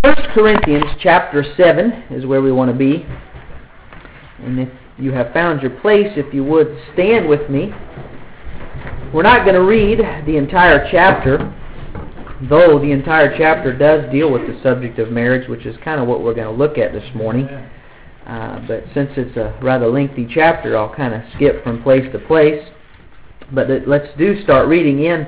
1 Corinthians chapter 7 is where we want to be. And if you have found your place, if you would stand with me. We're not going to read the entire chapter, though the entire chapter does deal with the subject of marriage, which is kind of what we're going to look at this morning. But since it's a rather lengthy chapter, I'll kind of skip from place to place. But let's start reading in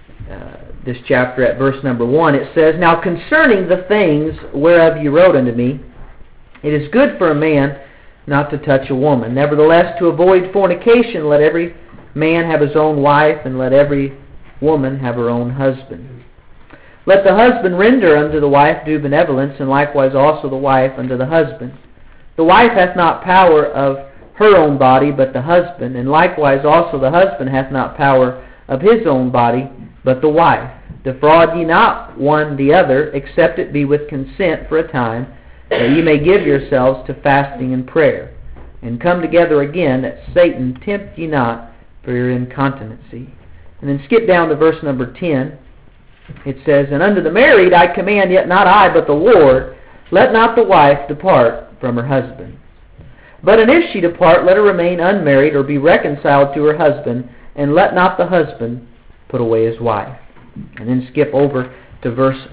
this chapter at verse number 1. It says, "Now concerning the things whereof you wrote unto me, it is good for a man not to touch a woman. Nevertheless, to avoid fornication, let every man have his own wife, and let every woman have her own husband. Let the husband render unto the wife due benevolence, and likewise also the wife unto the husband. The wife hath not power of her own body, but the husband, and likewise also the husband hath not power of his own body, but the wife. Defraud ye not one the other, except it be with consent for a time, that ye may give yourselves to fasting and prayer, and come together again, that Satan tempt ye not for your incontinency." And then skip down to verse number 10. It says, "And unto the married I command, yet not I, but the Lord, let not the wife depart from her husband. But and if she depart, let her remain unmarried, or be reconciled to her husband, and let not the husband put away his wife." And then skip over to verse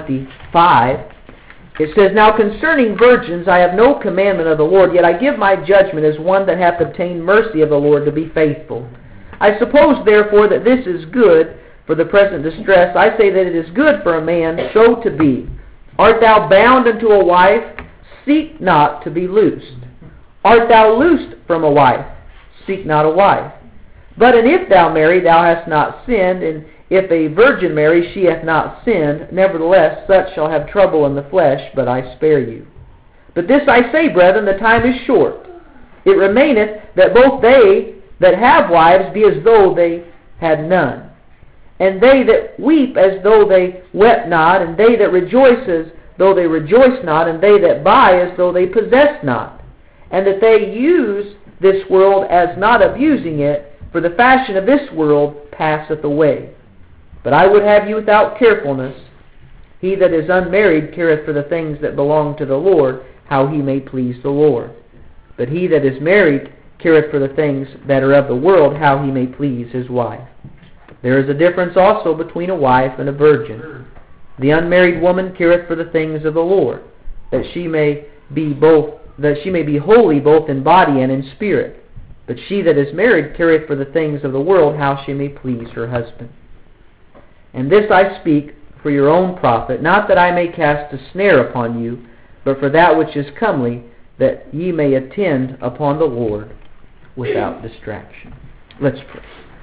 25. It says, "Now concerning virgins I have no commandment of the Lord, yet I give my judgment as one that hath obtained mercy of the Lord to be faithful. I suppose therefore that this is good for the present distress. I say that it is good for a man so to be. Art thou bound unto a wife? Seek not to be loosed. Art thou loosed from a wife? Seek not a wife. But and if thou marry, thou hast not sinned, and if a virgin marry, she hath not sinned. Nevertheless, such shall have trouble in the flesh, but I spare you. But this I say, brethren, the time is short. It remaineth that both they that have wives be as though they had none, and they that weep as though they wept not, and they that rejoice as though they rejoice not, and they that buy as though they possess not, and that they use this world as not abusing it, for the fashion of this world passeth away. But I would have you without carefulness. He that is unmarried careth for the things that belong to the Lord, how he may please the Lord. But he that is married careth for the things that are of the world, how he may please his wife. There is a difference also between a wife and a virgin. The unmarried woman careth for the things of the Lord, that she may be holy both in body and in spirit. But she that is married careth for the things of the world, how she may please her husband. And this I speak for your own profit, not that I may cast a snare upon you, but for that which is comely, that ye may attend upon the Lord without distraction." Let's pray.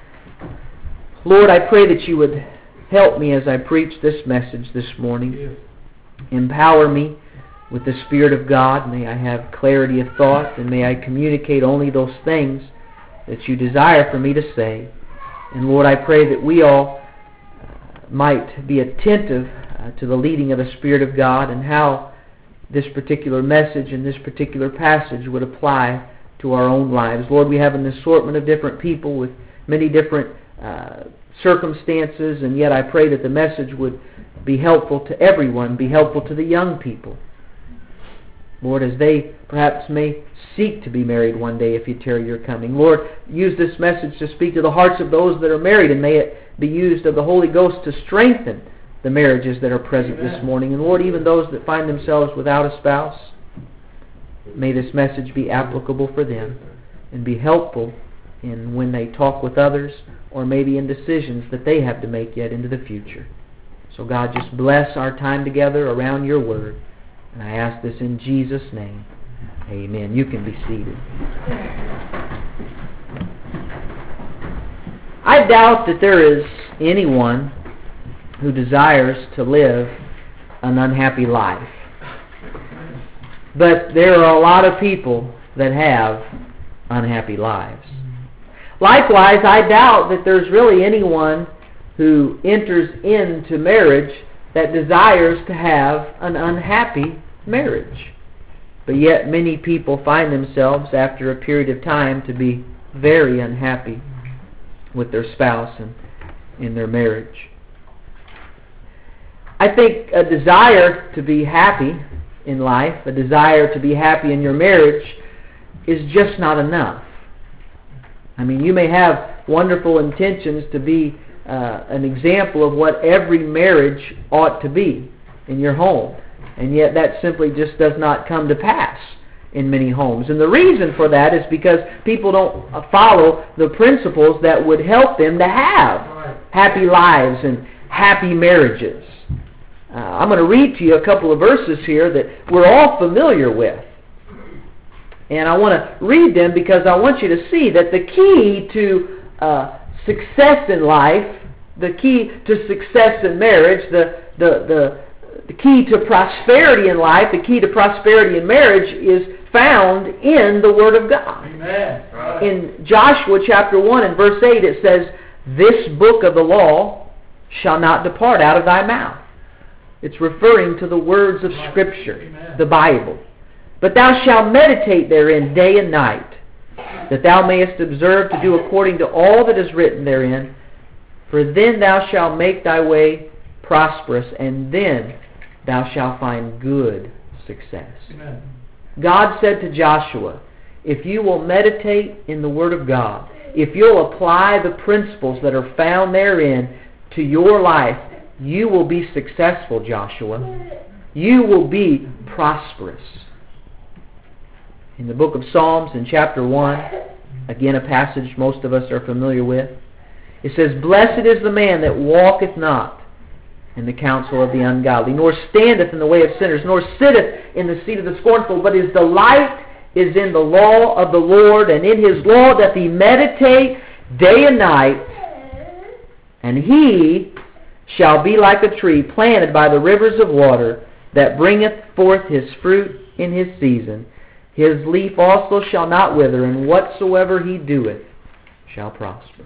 Lord, I pray that you would help me as I preach this message this morning. Empower me with the Spirit of God. May I have clarity of thought, and may I communicate only those things that you desire for me to say. And Lord, I pray that we all might be attentive to the leading of the Spirit of God, and how this particular message and this particular passage would apply to our own lives. Lord, we have an assortment of different people with many different circumstances, and yet I pray that the message would be helpful to everyone, be helpful to the young people. Lord, as they perhaps may seek to be married one day if you tarry your coming. Lord, use this message to speak to the hearts of those that are married, and may it be used of the Holy Ghost to strengthen the marriages that are present this morning. And Lord, even those that find themselves without a spouse, may this message be applicable for them and be helpful in when they talk with others, or maybe in decisions that they have to make yet into the future. So God, just bless our time together around your word. And I ask this in Jesus' name. Amen. You can be seated. I doubt that there is anyone who desires to live an unhappy life. But there are a lot of people that have unhappy lives. Likewise, I doubt that there's really anyone who enters into marriage that desires to have an unhappy marriage. But yet many people find themselves after a period of time to be very unhappy with their spouse and in their marriage. I think a desire to be happy in life, a desire to be happy in your marriage, is just not enough. I mean, you may have wonderful intentions to be an example of what every marriage ought to be in your home, and yet that simply just does not come to pass in many homes. And the reason for that is because people don't follow the principles that would help them to have happy lives and happy marriages. I'm going to read to you a couple of verses here that we're all familiar with. And I want to read them because I want you to see that the key to success in life, the key to success in marriage, the key to prosperity in life, the key to prosperity in marriage is found in the Word of God. Amen. Right. In Joshua chapter 1 and verse 8 it says, "This book of the law shall not depart out of thy mouth." It's referring to the words of Scripture, Amen. the Bible. "But thou shalt meditate therein day and night, that thou mayest observe to do according to all that is written therein. For then thou shalt make thy way prosperous, and then thou shalt find good success." Amen. God said to Joshua, if you will meditate in the Word of God, if you'll apply the principles that are found therein to your life, you will be successful, Joshua. You will be prosperous. In the book of Psalms, in chapter 1, again a passage most of us are familiar with, it says, "Blessed is the man that walketh not in the counsel of the ungodly, nor standeth in the way of sinners, nor sitteth in the seat of the scornful, but his delight is in the law of the Lord, and in his law doth he meditate day and night, and he shall be like a tree planted by the rivers of water, that bringeth forth his fruit in his season. His leaf also shall not wither, and whatsoever he doeth shall prosper."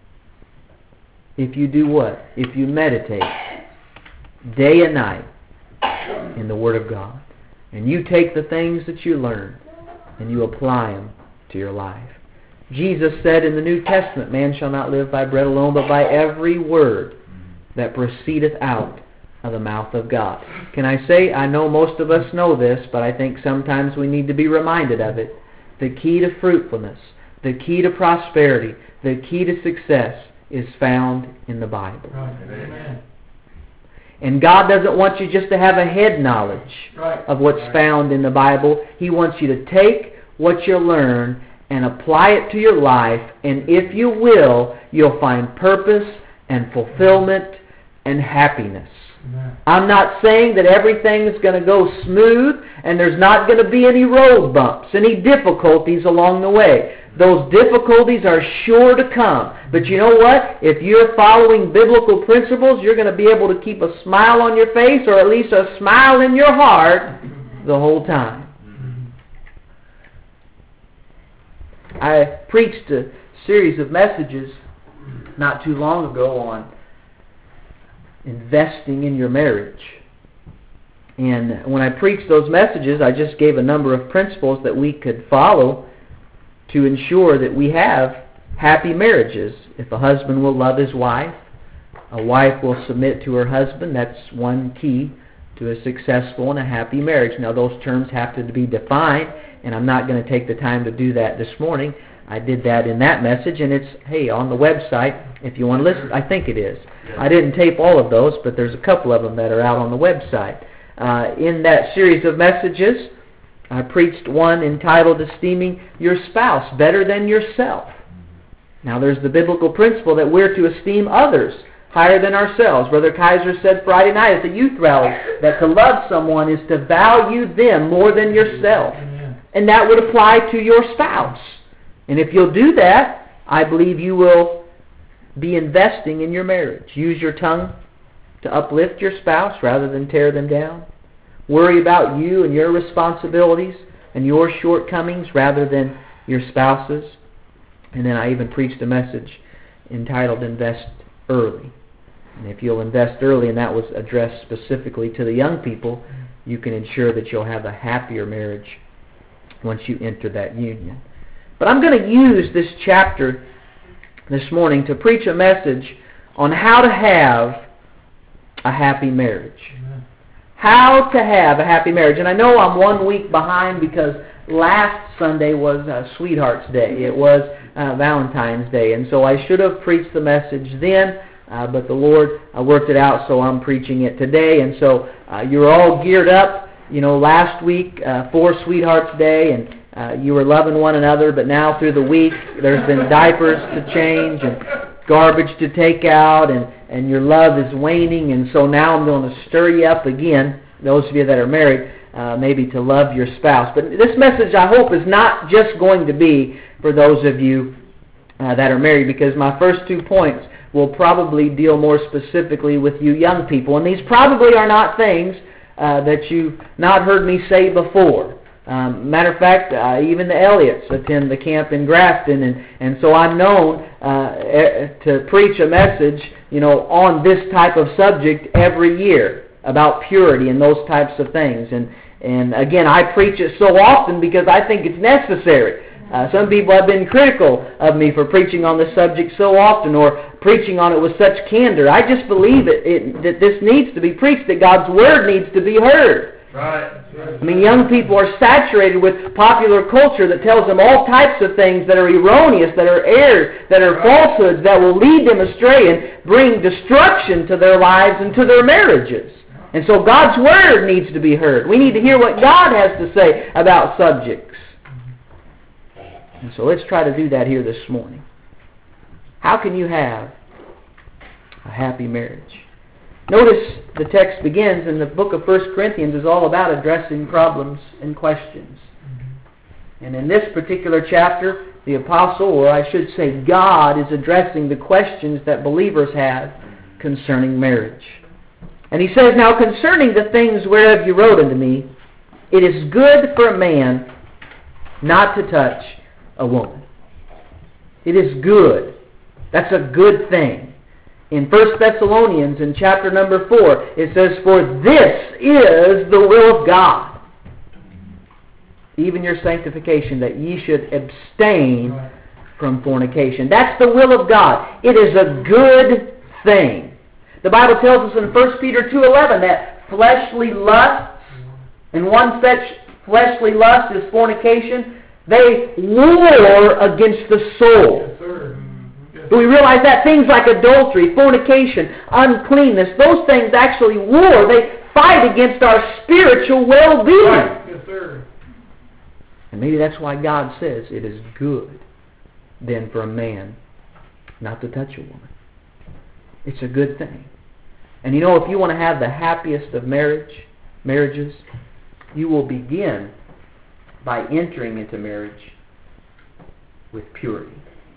If you do what? If you meditate day and night in the Word of God, and you take the things that you learn and you apply them to your life. Jesus said in the New Testament, "Man shall not live by bread alone, but by every word that proceedeth out of the mouth of God." Can I say, I know most of us know this, but I think sometimes we need to be reminded of it. The key to fruitfulness, the key to prosperity, the key to success is found in the Bible. Amen. And God doesn't want you just to have a head knowledge of what's found in the Bible. He wants you to take what you learn and apply it to your life, and if you will, you'll find purpose and fulfillment and happiness. Amen. I'm not saying that everything is going to go smooth and there's not going to be any road bumps, any difficulties along the way. Those difficulties are sure to come. But you know what? If you're following biblical principles, you're going to be able to keep a smile on your face, or at least a smile in your heart, the whole time. I preached a series of messages not too long ago on investing in your marriage. And when I preached those messages, I just gave a number of principles that we could follow to ensure that we have happy marriages. If a husband will love his wife, a wife will submit to her husband. That's one key to a successful and a happy marriage. Now, those terms have to be defined, and I'm not going to take the time to do that this morning. I did that in that message, and it's, on the website if you want to listen. I think it is. Yes. I didn't tape all of those, but there's a couple of them that are out on the website. In that series of messages, I preached one entitled Esteeming Your Spouse Better Than Yourself. Now, there's the biblical principle that we're to esteem others higher than ourselves. Brother Kaiser said Friday night at the youth rally that to love someone is to value them more than yourself. Amen. And that would apply to your spouse. And if you'll do that, I believe you will be investing in your marriage. Use your tongue to uplift your spouse rather than tear them down. Worry about you and your responsibilities and your shortcomings rather than your spouse's. And then I even preached a message entitled Invest Early. And if you'll invest early, and that was addressed specifically to the young people, you can ensure that you'll have a happier marriage once you enter that union. But I'm going to use this chapter this morning to preach a message on how to have a happy marriage. How to have a happy marriage. And I know I'm 1 week behind because last Sunday was Sweetheart's Day. It was Valentine's Day. And so I should have preached the message then, but the Lord worked it out, so I'm preaching it today. And so you're all geared up. You know, last week for Sweetheart's Day, and you were loving one another, but now through the week there's been diapers to change and garbage to take out, and your love is waning, and so now I'm going to stir you up again, those of you that are married, maybe to love your spouse. But this message, I hope, is not just going to be for those of you that are married, because my first 2 points will probably deal more specifically with you young people, and these probably are not things that you've not heard me say before. Matter of fact, even the Elliots attend the camp in Grafton, and so I'm known to preach a message, you know, on this type of subject every year about purity and those types of things. And again, I preach it so often because I think it's necessary. Some people have been critical of me for preaching on this subject so often, or preaching on it with such candor. I just believe that this needs to be preached, that God's Word needs to be heard. Right. I mean, young people are saturated with popular culture that tells them all types of things that are erroneous, that are errors, that are falsehoods, that will lead them astray and bring destruction to their lives and to their marriages. And so God's Word needs to be heard. We need to hear what God has to say about subjects. And so let's try to do that here this morning. How can you have a happy marriage? Notice the text begins, and the book of 1 Corinthians is all about addressing problems and questions. And in this particular chapter, the apostle, or I should say God, is addressing the questions that believers have concerning marriage. And he says, "Now concerning the things whereof you wrote unto me, it is good for a man not to touch a woman." It is good. That's a good thing. In 1 Thessalonians, in chapter number 4, it says, "For this is the will of God, even your sanctification, that ye should abstain from fornication." That's the will of God. It is a good thing. The Bible tells us in 1 Peter 2:11 that fleshly lusts, and one such fleshly lust is fornication, they war against the soul. Yes, sir. Do we realize that? Things like adultery, fornication, uncleanness, those things actually war. They fight against our spiritual well-being. Right. Yes, sir. And maybe that's why God says it is good then for a man not to touch a woman. It's a good thing. And you know, if you want to have the happiest of marriages, you will begin by entering into marriage with purity.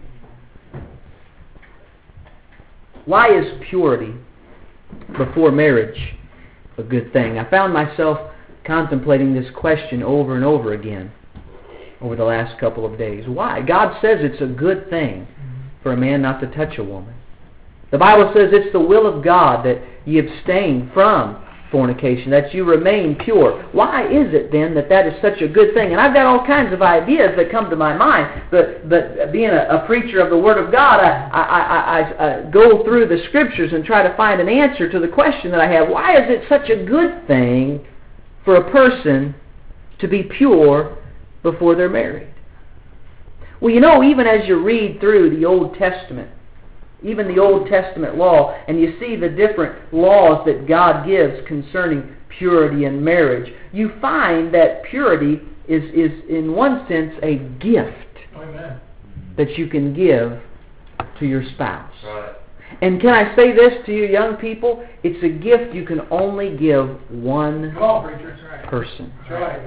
Why is purity before marriage a good thing? I found myself contemplating this question over and over again over the last couple of days. Why? God says it's a good thing for a man not to touch a woman. The Bible says it's the will of God that ye abstain from fornication, that you remain pure. Why is it then that that is such a good thing? And I've got all kinds of ideas that come to my mind, but being a preacher of the Word of God, I go through the Scriptures and try to find an answer to the question that I have. Why is it such a good thing for a person to be pure before they're married? Well, you know, even as you read through the Old Testament, even the Old Testament law, and you see the different laws that God gives concerning purity in marriage, you find that purity is in one sense a gift. Amen. That you can give to your spouse. Right. And can I say this to you young people? It's a gift you can only give one Come on, preacher. That's right. person. That's right.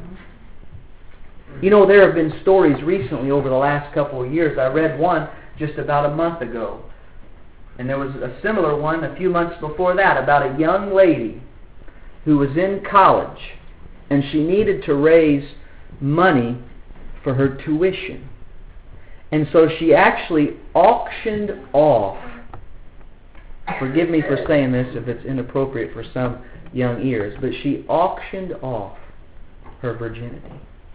You know, there have been stories recently over the last couple of years. I read one just about a month ago. And there was a similar one a few months before that about a young lady who was in college, and she needed to raise money for her tuition. And so she actually auctioned off, forgive me for saying this if it's inappropriate for some young ears, but she auctioned off her virginity.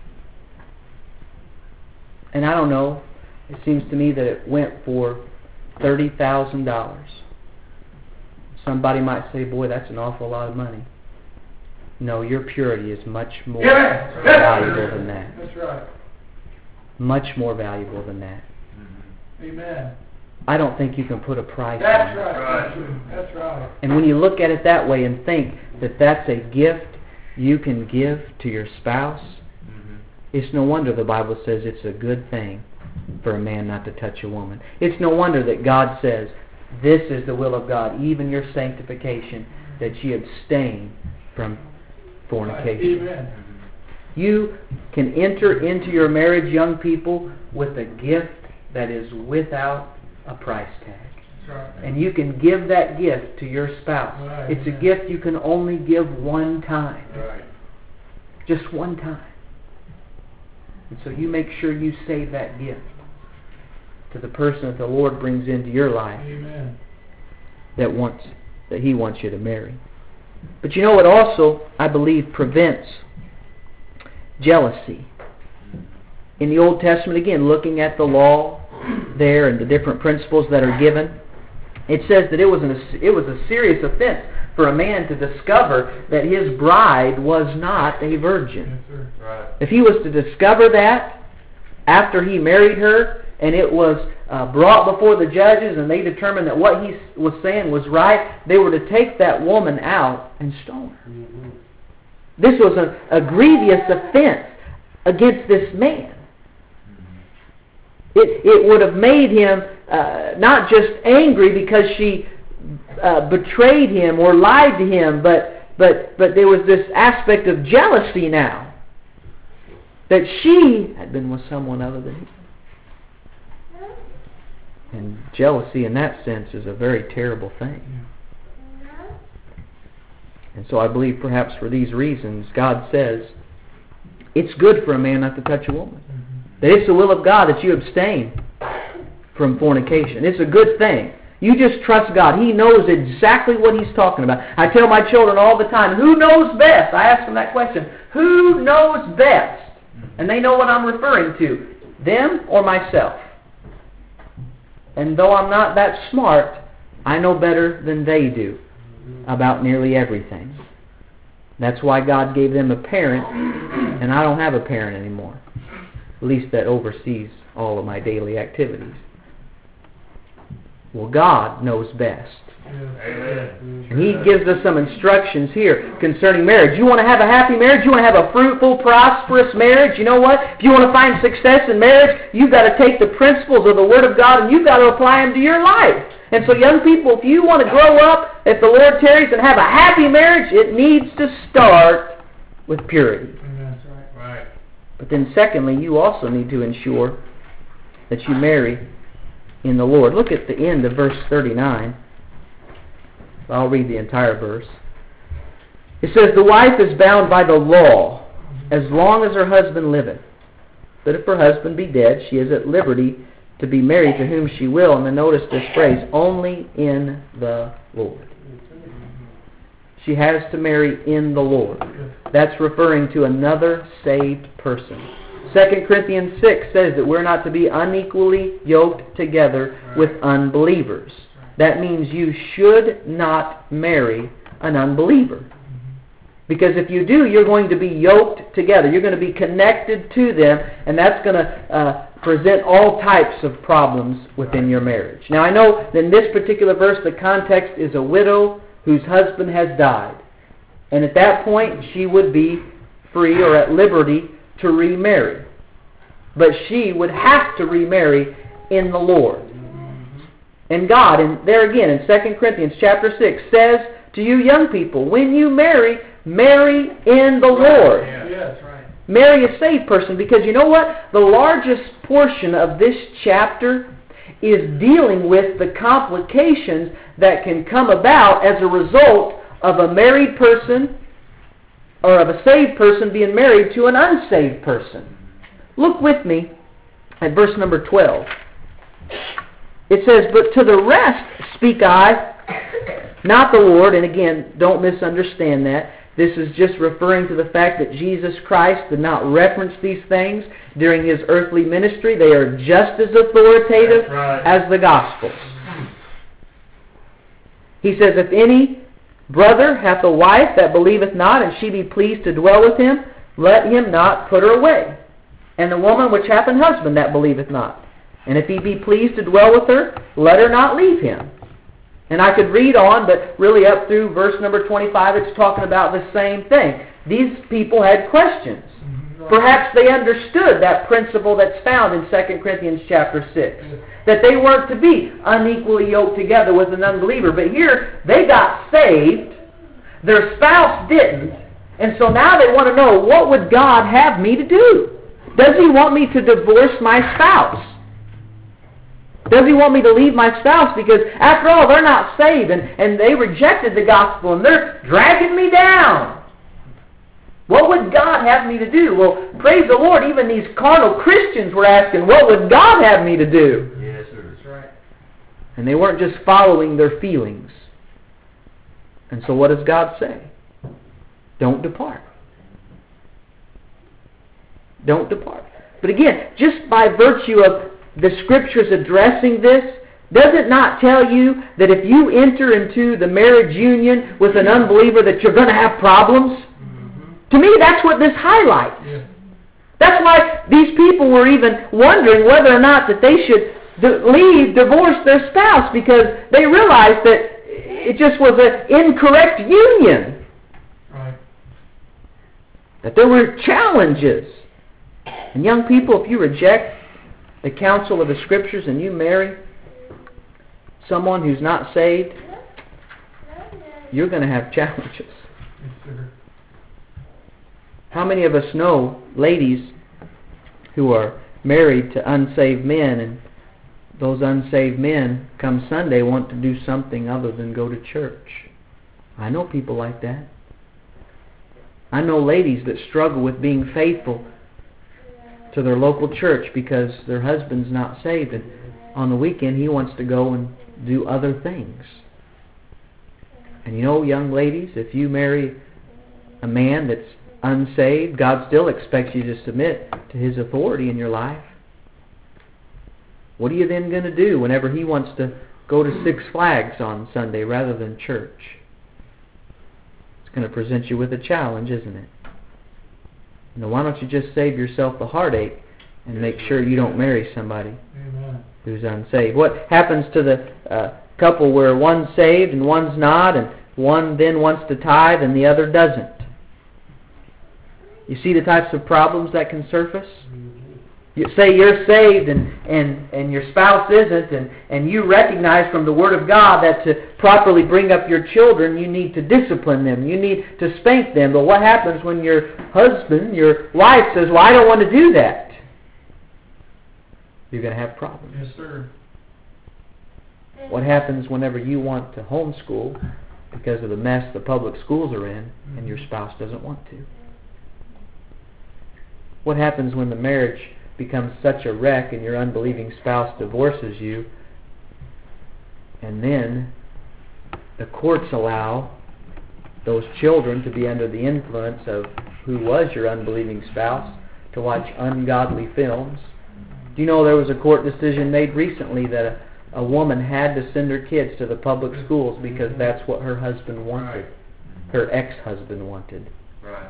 And I don't know, it seems to me that it went for $30,000. Somebody might say, boy, that's an awful lot of money. No, your purity is much more Yeah. valuable than that. That's right. Much more valuable than that. Amen. I don't think you can put a price That's on it. right. That's right. And when you look at it that way and think that that's a gift you can give to your spouse, it's no wonder the Bible says it's a good thing for a man not to touch a woman. It's no wonder that God says, this is the will of God, even your sanctification, that ye abstain from fornication. Amen. You can enter into your marriage, young people, with a gift that is without a price tag. That's right. And you can give that gift to your spouse. Right. It's a gift you can only give one time. Right. Just one time. And so you make sure you save that gift to the person that the Lord brings into your life Amen. that He wants you to marry. But you know what also, I believe, prevents jealousy. In the Old Testament, again, looking at the law there and the different principles that are given, it says that it was a serious offense for a man to discover that his bride was not a virgin. Yes, sir. Right. If he was to discover that after he married her, and it was brought before the judges, and they determined that what he was saying was right, they were to take that woman out and stone her. Mm-hmm. This was a grievous offense against this man. It would have made him not just angry because she betrayed him or lied to him, but there was this aspect of jealousy now, that she had been with someone other than him. And jealousy in that sense is a very terrible thing. And so I believe perhaps for these reasons, God says it's good for a man not to touch a woman. That it's the will of God that you abstain from fornication. It's a good thing. You just trust God. He knows exactly what He's talking about. I tell my children all the time, who knows best? I ask them that question. Who knows best? And they know what I'm referring to. Them or myself. And though I'm not that smart, I know better than they do about nearly everything. That's why God gave them a parent, and I don't have a parent anymore. At least that oversees all of my daily activities. Well, God knows best. Amen. And He gives us some instructions here concerning marriage. You want to have a happy marriage? You want to have a fruitful, prosperous marriage? You know what? If you want to find success in marriage, you've got to take the principles of the Word of God and you've got to apply them to your life. And so young people, if you want to grow up, if the Lord tarries, and have a happy marriage, it needs to start with purity. Amen. That's right. Right. But then secondly, you also need to ensure that you marry in the Lord. Look at the end of verse 39. I'll read the entire verse. It says, the wife is bound by the law as long as her husband liveth. But if her husband be dead, she is at liberty to be married to whom she will. And then notice this phrase, only in the Lord. She has to marry in the Lord. That's referring to another saved person. 2 Corinthians 6 says that we're not to be unequally yoked together with unbelievers. That means you should not marry an unbeliever. Because if you do, you're going to be yoked together. You're going to be connected to them, and that's going to present all types of problems within your marriage. Now, I know that in this particular verse, the context is a widow whose husband has died. And at that point, she would be free or at liberty to remarry. But she would have to remarry in the Lord. And God, and there again in 2 Corinthians chapter 6, says to you young people, when you marry, marry in the Lord. Yes, right. Marry a saved person, because you know what? The largest portion of this chapter is dealing with the complications that can come about as a result of a married person or of a saved person being married to an unsaved person. Look with me at verse number 12. It says, but to the rest speak I, not the Lord. And again, don't misunderstand that. This is just referring to the fact that Jesus Christ did not reference these things during His earthly ministry. They are just as authoritative as the Gospels. He says, if any brother hath a wife that believeth not, and she be pleased to dwell with him, let him not put her away. And the woman which hath an husband that believeth not, and if he be pleased to dwell with her, let her not leave him. And I could read on, but really up through verse number 25, it's talking about the same thing. These people had questions. Perhaps they understood that principle that's found in 2 Corinthians chapter 6. That they weren't to be unequally yoked together with an unbeliever. But here, they got saved. Their spouse didn't. And so now they want to know, what would God have me to do? Does He want me to divorce my spouse? Does He want me to leave my spouse? Because after all, they're not saved. And they rejected the gospel. And they're dragging me down. What would God have me to do? Well, praise the Lord, even these carnal Christians were asking, what would God have me to do? Yes, sir. That's right. And they weren't just following their feelings. And so what does God say? Don't depart. Don't depart. But again, just by virtue of the Scriptures addressing this, does it not tell you that if you enter into the marriage union with an unbeliever that you're going to have problems? To me, that's what this highlights. Yeah. That's why these people were even wondering whether or not that they should divorce their spouse, because they realized that it just was an incorrect union. Right. That there were challenges. And young people, if you reject the counsel of the Scriptures and you marry someone who's not saved, you're going to have challenges. Yes, sir. How many of us know ladies who are married to unsaved men, and those unsaved men come Sunday want to do something other than go to church? I know people like that. I know ladies that struggle with being faithful to their local church because their husband's not saved, and on the weekend he wants to go and do other things. And you know, young ladies, if you marry a man that's unsaved, God still expects you to submit to His authority in your life. What are you then going to do whenever he wants to go to Six Flags on Sunday rather than church? It's going to present you with a challenge, isn't it? Now, why don't you just save yourself the heartache and make sure you don't marry somebody who's unsaved? What happens to the couple where one's saved and one's not, and one then wants to tithe and the other doesn't? You see the types of problems that can surface? You say you're saved and your spouse isn't, and you recognize from the Word of God that to properly bring up your children, you need to discipline them. You need to spank them. But what happens when your husband, your wife says, well, I don't want to do that? You're going to have problems. Yes, sir. What happens whenever you want to homeschool because of the mess the public schools are in and your spouse doesn't want to? What happens when the marriage becomes such a wreck and your unbelieving spouse divorces you, and then the courts allow those children to be under the influence of who was your unbelieving spouse, to watch ungodly films? Do you know there was a court decision made recently that a woman had to send her kids to the public schools because that's what her husband wanted, her ex-husband wanted? Right.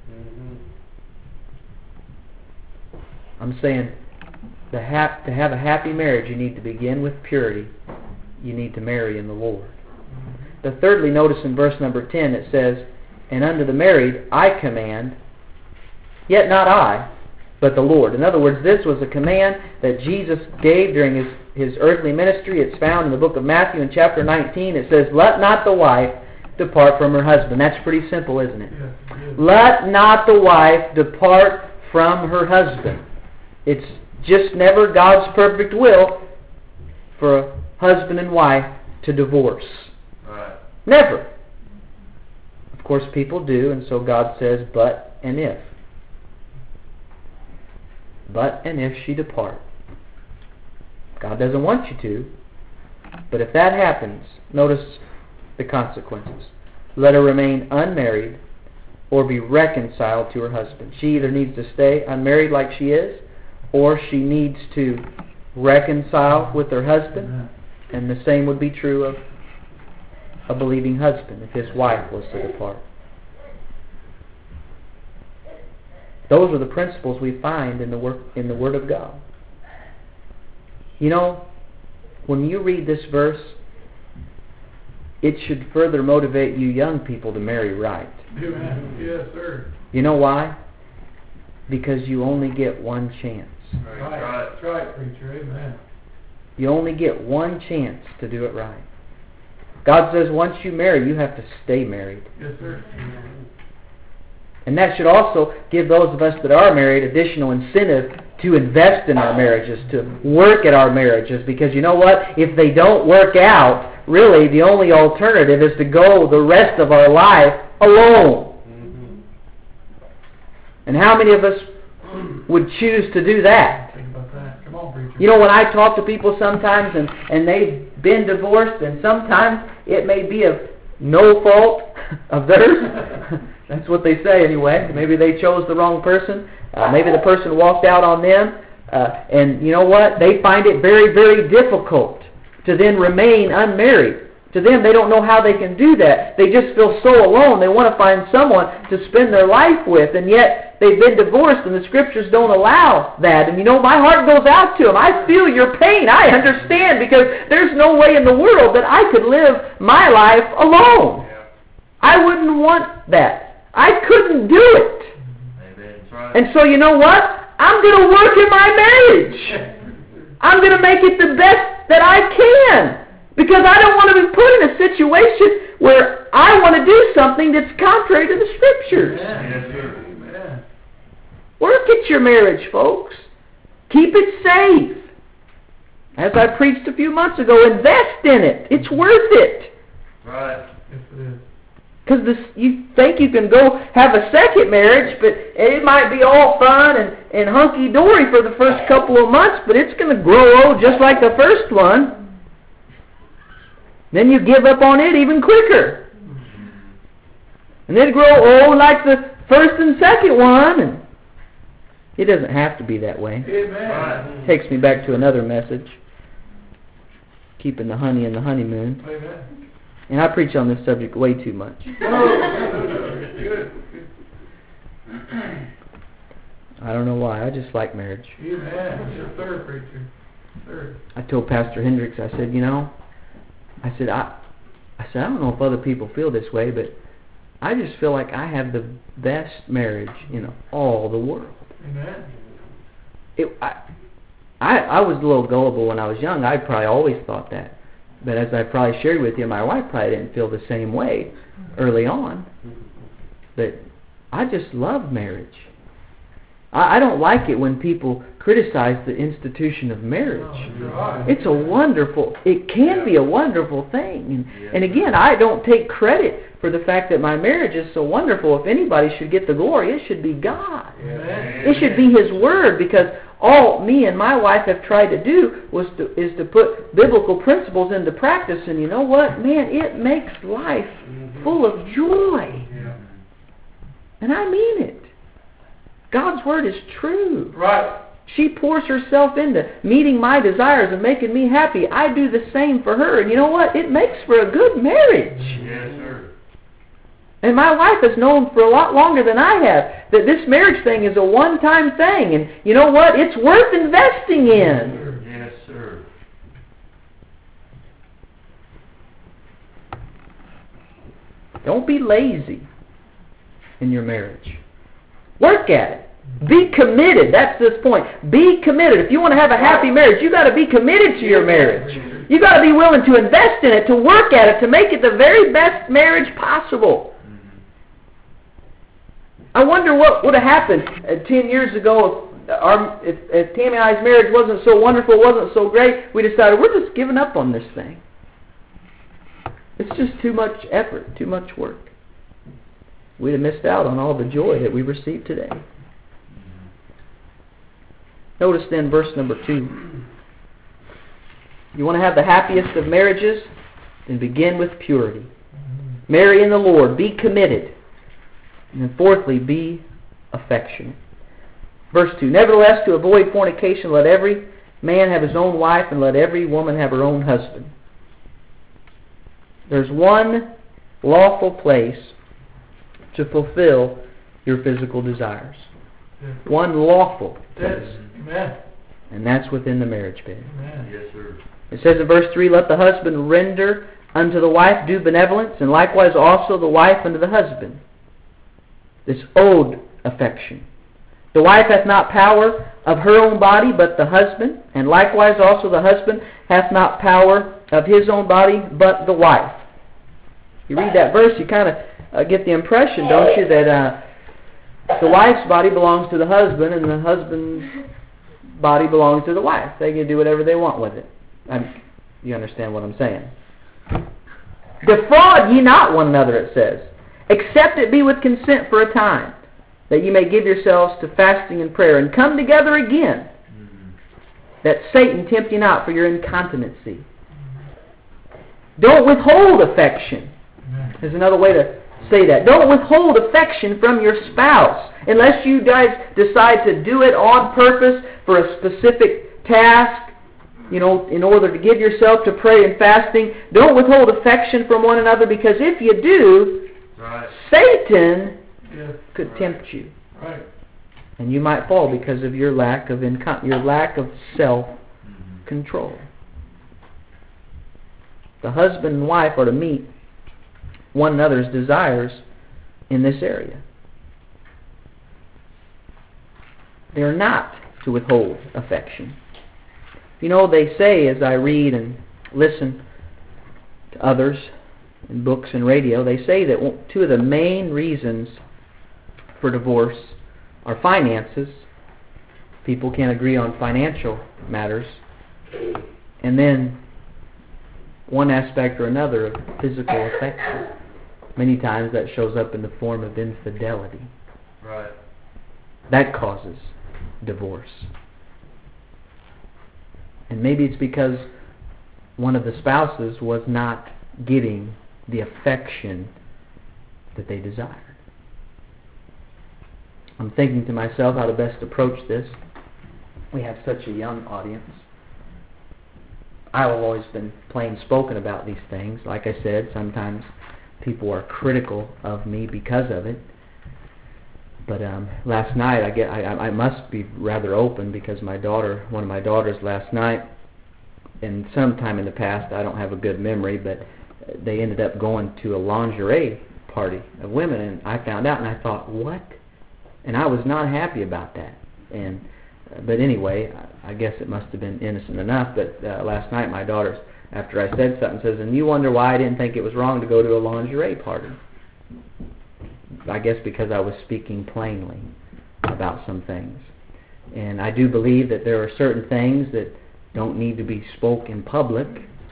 I'm saying to have a happy marriage, you need to begin with purity. You need to marry in the Lord. But thirdly, notice in verse number 10 it says, and unto the married I command, yet not I, but the Lord. In other words, this was a command that Jesus gave during his earthly ministry. It's found in the book of Matthew in chapter 19. It says, let not the wife depart from her husband. That's pretty simple, isn't it? Yes. Let not the wife depart from her husband. It's just never God's perfect will for a husband and wife to divorce. Right. Never. Of course, people do, and so God says, but and if. But and if she depart. God doesn't want you to, but if that happens, notice the consequences. Let her remain unmarried or be reconciled to her husband. She either needs to stay unmarried like she is, or she needs to reconcile with her husband, and the same would be true of a believing husband if his wife was to depart. Those are the principles we find in the Word of God. You know, when you read this verse, it should further motivate you young people to marry right. Amen. Yes, sir. You know why? Because you only get one chance. Right. That's right, preacher. Amen. You only get one chance to do it right. God says once you marry, you have to stay married. Yes, sir. And that should also give those of us that are married additional incentive to invest in our marriages, to work at our marriages. Because you know what? If they don't work out, really the only alternative is to go the rest of our life alone. Mm-hmm. And how many of us would choose to do that? Think about that. Come on, preacher. You know, when I talk to people sometimes and they've been divorced, and sometimes it may be of no fault of theirs. That's what they say anyway. Maybe they chose the wrong person. Maybe the person walked out on them. And you know what? They find it very, very difficult to then remain unmarried. To them, they don't know how they can do that. They just feel so alone. They want to find someone to spend their life with, and yet they've been divorced, and the Scriptures don't allow that. And you know, my heart goes out to them. I feel your pain. I understand, because there's no way in the world that I could live my life alone. Yeah. I wouldn't want that. I couldn't do it. Amen. That's right. And so you know what? I'm going to work in my marriage. I'm going to make it the best that I can. Because I don't want to be put in a situation where I want to do something that's contrary to the Scriptures. Amen. Work at your marriage, folks. Keep it safe. As I preached a few months ago, invest in it. It's worth it. Right. Yes, it is. Because you think you can go have a second marriage, but it might be all fun and hunky-dory for the first couple of months, but it's going to grow old just like the first one. Then you give up on it even quicker. And then grow old like the first and second one. And it doesn't have to be that way. Amen. Takes me back to another message. Keeping the honey in the honeymoon. Amen. And I preach on this subject way too much. Good. I don't know why. I just like marriage. Amen. Yes, sir, preacher. Sir. I told Pastor Hendricks, I said, you know, I said, I don't know if other people feel this way, but I just feel like I have the best marriage in all the world. Amen. I was a little gullible when I was young. I probably always thought that. But as I probably shared with you, my wife probably didn't feel the same way early on. But I just love marriage. I don't like it when people criticize the institution of marriage. It's a wonderful, it can be a wonderful thing. And again, I don't take credit for the fact that my marriage is so wonderful. If anybody should get the glory, it should be God. It should be His Word, because all me and my wife have tried to do is to put biblical principles into practice. And you know what? Man, it makes life full of joy. And I mean it. God's Word is true. Right. She pours herself into meeting my desires and making me happy. I do the same for her. And you know what? It makes for a good marriage. Yes, sir. And my wife has known for a lot longer than I have that this marriage thing is a one-time thing. And you know what? It's worth investing in. Yes, sir. Don't be lazy in your marriage. Work at it. Be committed. That's this point. Be committed. If you want to have a happy marriage, you've got to be committed to your marriage. You've got to be willing to invest in it, to work at it, to make it the very best marriage possible. I wonder what would have happened 10 years ago if Tammy and I's marriage wasn't so wonderful, wasn't so great. We decided we're just giving up on this thing. It's just too much effort, too much work. We'd have missed out on all the joy that we received today. Notice then verse number 2. You want to have the happiest of marriages? Then begin with purity. Marry in the Lord. Be committed. And then fourthly, be affectionate. Verse 2. Nevertheless, to avoid fornication, let every man have his own wife, and let every woman have her own husband. There's one lawful place to fulfill your physical desires. Yes. One lawful Yes. place. Amen. And that's within the marriage bed. Amen. Yes, sir. It says in verse 3, let the husband render unto the wife due benevolence, and likewise also the wife unto the husband. This owed affection. The wife hath not power of her own body, but the husband, and likewise also the husband hath not power of his own body, but the wife. You read that verse, you kind of get the impression, don't you, that the wife's body belongs to the husband, and the husband's body belongs to the wife. They can do whatever they want with it. You understand what I'm saying? Defraud ye not one another, it says, except it be with consent for a time, that ye may give yourselves to fasting and prayer, and come together again, that Satan tempt you not for your incontinency. Don't withhold affection. There's another way to say that. Don't withhold affection from your spouse, unless you guys decide to do it on purpose for a specific task, in order to give yourself to prayer and fasting. Don't withhold affection from one another, because if you do, Right. Satan Yes. could tempt you, Right. and you might fall because of your lack of self-control. The husband and wife are to meet one another's desires in this area. They are not to withhold affection. They say, as I read and listen to others in books and radio, they say that two of the main reasons for divorce are finances. People can't agree on financial matters. And then one aspect or another of physical affection. Many times that shows up in the form of infidelity. Right. That causes divorce. And maybe it's because one of the spouses was not getting the affection that they desired. I'm thinking to myself how to best approach this. We have such a young audience. I've always been plain spoken about these things. Like I said, sometimes people are critical of me because of it. But last night, I must be rather open, because one of my daughters last night, and sometime in the past, I don't have a good memory, but they ended up going to a lingerie party of women, and I found out, and I thought, what? And I was not happy about that. But anyway, I guess it must have been innocent enough. But last night, my daughter, after I said something, says, and you wonder why I didn't think it was wrong to go to a lingerie party. I guess because I was speaking plainly about some things. And I do believe that there are certain things that don't need to be spoke in public.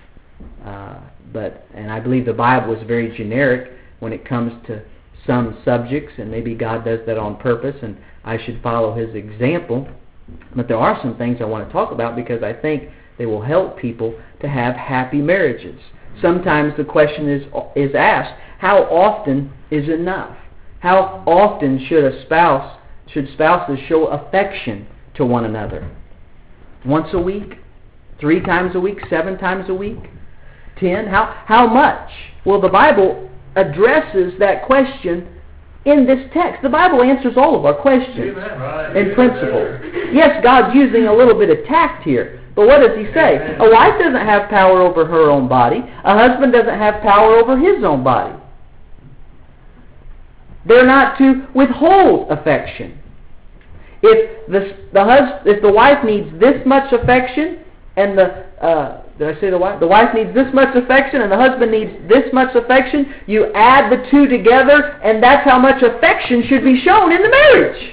And I believe the Bible is very generic when it comes to some subjects, and maybe God does that on purpose, and I should follow His example. But there are some things I want to talk about, because I think they will help people to have happy marriages. Sometimes the question is asked, how often is enough? How often should spouses show affection to one another? Once a week? 3 times a week? 7 times a week? 10? How much? Well, the Bible addresses that question in this text. The Bible answers all of our questions in principle. Yes, God's using a little bit of tact here. But what does He say? A wife doesn't have power over her own body. A husband doesn't have power over his own body. They're not to withhold affection. If the wife needs this much affection, and the wife needs this much affection, and the husband needs this much affection, you add the two together, and that's how much affection should be shown in the marriage.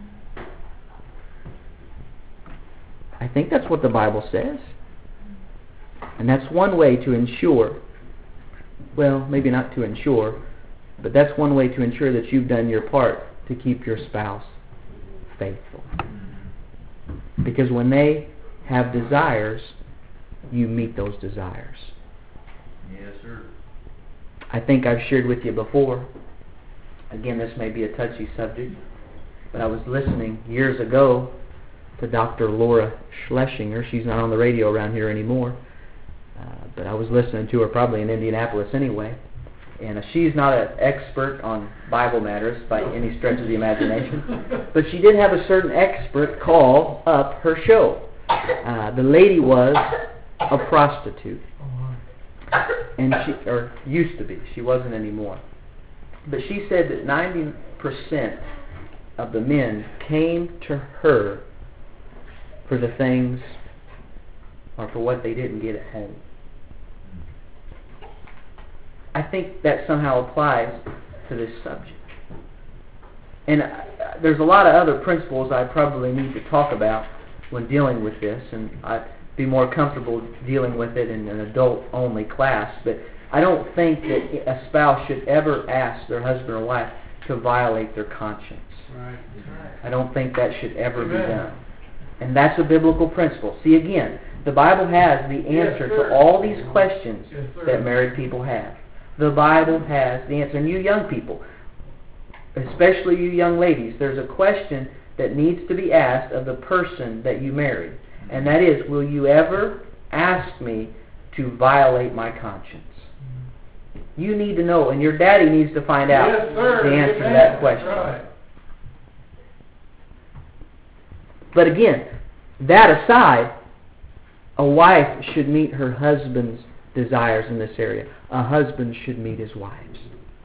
I think that's what the Bible says. And that's one way to ensure, well, maybe not to ensure, but that's one way to ensure that you've done your part to keep your spouse faithful. Because when they have desires, you meet those desires. Yes, sir. I think I've shared with you before. Again, this may be a touchy subject, but I was listening years ago to Dr. Laura Schlesinger. She's not on the radio around here anymore. But I was listening to her probably in Indianapolis anyway. And she's not an expert on Bible matters by any stretch of the imagination. But she did have a certain expert call up her show. The lady was a prostitute. And she, or used to be. She wasn't anymore. But she said that 90% of the men came to her for the things or for what they didn't get at home. I think that somehow applies to this subject. And there's a lot of other principles I probably need to talk about when dealing with this, and I'd be more comfortable dealing with it in an adult-only class, but I don't think that a spouse should ever ask their husband or wife to violate their conscience. Right. I don't think that should ever be done. And that's a biblical principle. See, again, the Bible has the answer to all these questions that married people have. The Bible has the answer. And you young people, especially you young ladies, there's a question that needs to be asked of the person that you married. And that is, will you ever ask me to violate my conscience? You need to know, and your daddy needs to find out the answer to that question. Right. But again, that aside, a wife should meet her husband's desires in this area. A husband should meet his wife's.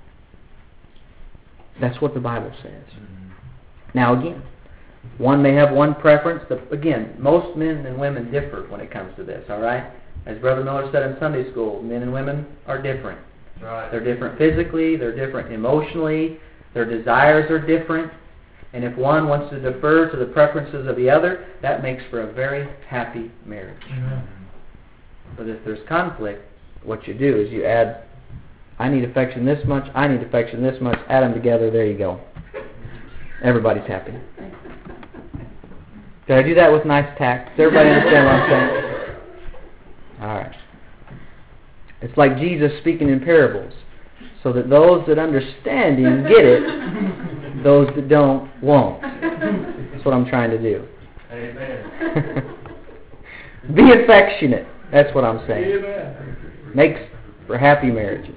That's what the Bible says. Now again, one may have one preference. Again, most men and women differ when it comes to this, all right? As Brother Miller said in Sunday school, men and women are different. Right. They're different physically, they're different emotionally, their desires are different. And if one wants to defer to the preferences of the other, that makes for a very happy marriage. But if there's conflict, what you do is you add, I need affection this much, I need affection this much, add them together, there you go. Everybody's happy. Did I do that with nice tact? Does everybody understand what I'm saying? Alright. It's like Jesus speaking in parables, so that those that understand Him get it, those that don't won't. That's what I'm trying to do. Amen. Be affectionate. That's what I'm saying. Amen. Makes for happy marriages.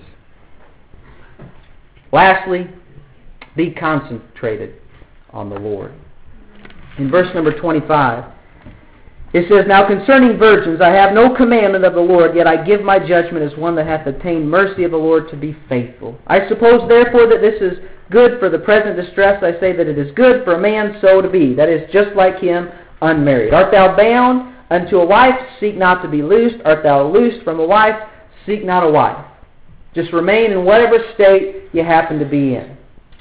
Lastly, be concentrated on the Lord. In verse number 25, it says, Now concerning virgins, I have no commandment of the Lord, yet I give my judgment as one that hath obtained mercy of the Lord to be faithful. I suppose therefore that this is good for the present distress. I say that it is good for a man so to be, that is, just like him, unmarried. Art thou bound unto a wife? Seek not to be loosed. Art thou loosed from a wife? Seek not a wife. Just remain in whatever state you happen to be in.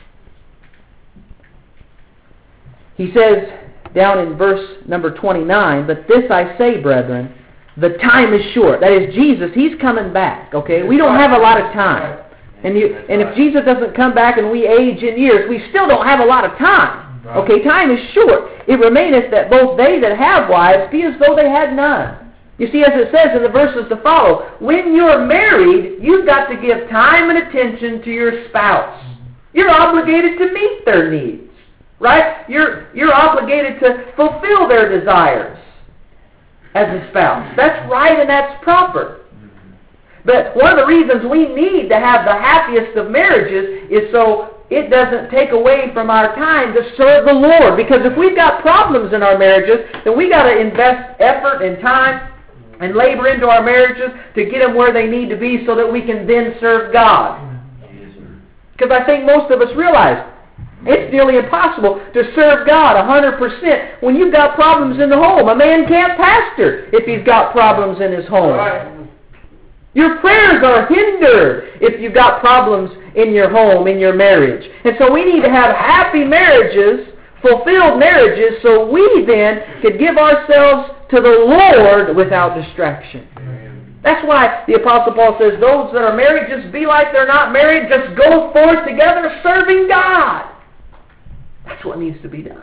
He says down in verse number 29, But this I say, brethren, the time is short. That is, Jesus, He's coming back. Okay, we don't have a lot of time. And if Jesus doesn't come back and we age in years, we still don't have a lot of time. Okay, time is short. It remaineth that both they that have wives be as though they had none. You see, as it says in the verses to follow, when you're married, you've got to give time and attention to your spouse. You're obligated to meet their needs. Right? You're obligated to fulfill their desires as a spouse. That's right and that's proper. But one of the reasons we need to have the happiest of marriages is so it doesn't take away from our time to serve the Lord. Because if we've got problems in our marriages, then we've got to invest effort and time and labor into our marriages to get them where they need to be so that we can then serve God. Because I think most of us realize it's nearly impossible to serve God 100% when you've got problems in the home. A man can't pastor if he's got problems in his home. Right. Your prayers are hindered if you've got problems in your home, in your marriage. And so we need to have happy marriages, fulfilled marriages, so we then could give ourselves to the Lord without distraction. That's why the Apostle Paul says, those that are married, just be like they're not married. Just go forth together serving God. That's what needs to be done.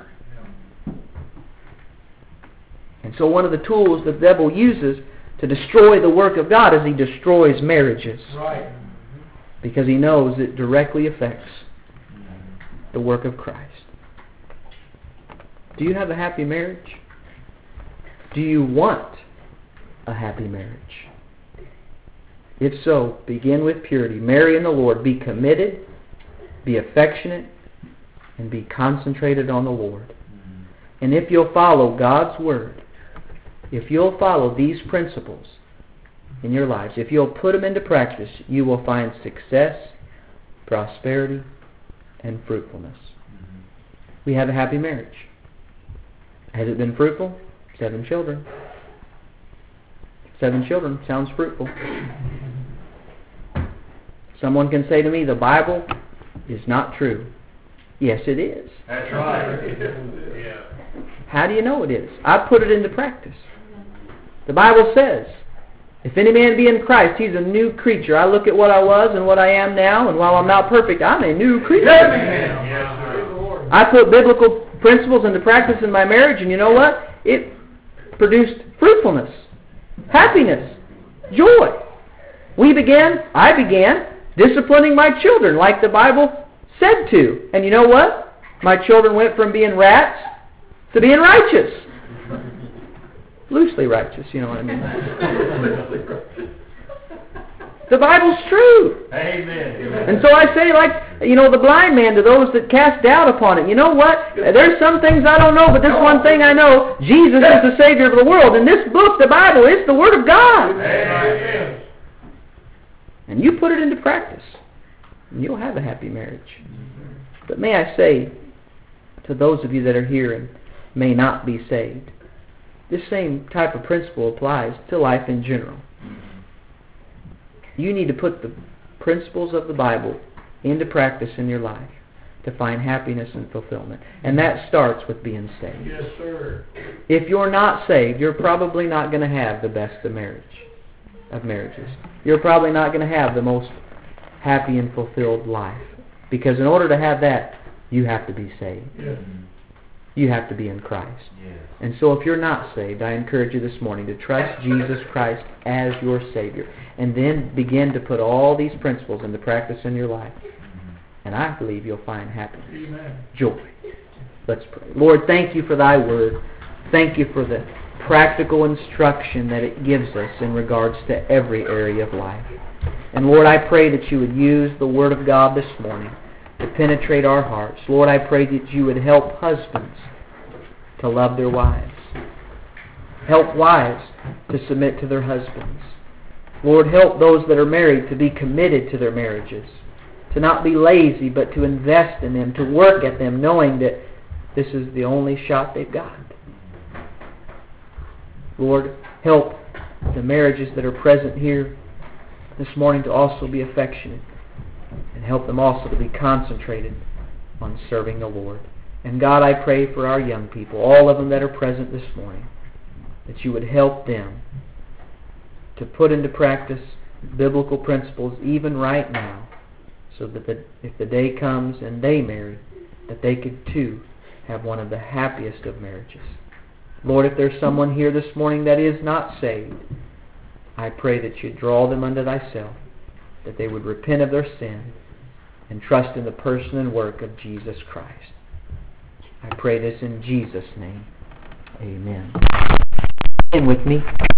And so one of the tools the devil uses to destroy the work of God is he destroys marriages. Right. Because he knows it directly affects the work of Christ. Do you have a happy marriage? Do you want a happy marriage? If so, begin with purity. Marry in the Lord. Be committed, be affectionate, and be concentrated on the Lord. And if you'll follow God's Word, if you'll follow these principles in your lives, if you'll put them into practice, you will find success, prosperity, and fruitfulness. We have a happy marriage. Has it been fruitful? 7 children. 7 children sounds fruitful. Someone can say to me, the Bible is not true. Yes, it is. That's right. Yeah. How do you know it is? I put it into practice. The Bible says, if any man be in Christ, he's a new creature. I look at what I was and what I am now, and while I'm not perfect, I'm a new creature. Yes, sir. I put biblical principles into practice in my marriage, and you know what? It produced fruitfulness, happiness, joy. I began disciplining my children like the Bible said to. And you know what? My children went from being rats to being righteous. Loosely righteous, you know what I mean. The Bible's true. Amen. And so I say, like, the blind man to those that cast doubt upon it, you know what? There's some things I don't know, but this one thing I know, Jesus is the Savior of the world. And this book, the Bible, is the Word of God. Amen. And you put it into practice, and you'll have a happy marriage. But may I say to those of you that are here and may not be saved, this same type of principle applies to life in general. You need to put the principles of the Bible into practice in your life to find happiness and fulfillment. And that starts with being saved. Yes, sir. If you're not saved, you're probably not going to have the best of marriages. You're probably not going to have the most happy and fulfilled life. Because in order to have that, you have to be saved. Yes. You have to be in Christ. Yes. And so if you're not saved, I encourage you this morning to trust Jesus Christ as your Savior. And then begin to put all these principles into practice in your life. And I believe you'll find happiness, Amen. joy. Let's pray. Lord, thank you for thy word. Thank you for the practical instruction that it gives us in regards to every area of life. And Lord, I pray that you would use the Word of God this morning to penetrate our hearts. Lord, I pray that you would help husbands to love their wives. Help wives to submit to their husbands. Lord, help those that are married to be committed to their marriages, to not be lazy, but to invest in them, to work at them, knowing that this is the only shot they've got. Lord, help the marriages that are present here this morning to also be affectionate, and help them also to be concentrated on serving the Lord. And God, I pray for our young people, all of them that are present this morning, that you would help them to put into practice biblical principles even right now, so that if the day comes and they marry, that they could too have one of the happiest of marriages. Lord, if there's someone here this morning that is not saved, I pray that you draw them unto thyself, that they would repent of their sin and trust in the person and work of Jesus Christ. I pray this in Jesus' name. Amen. Stand with me.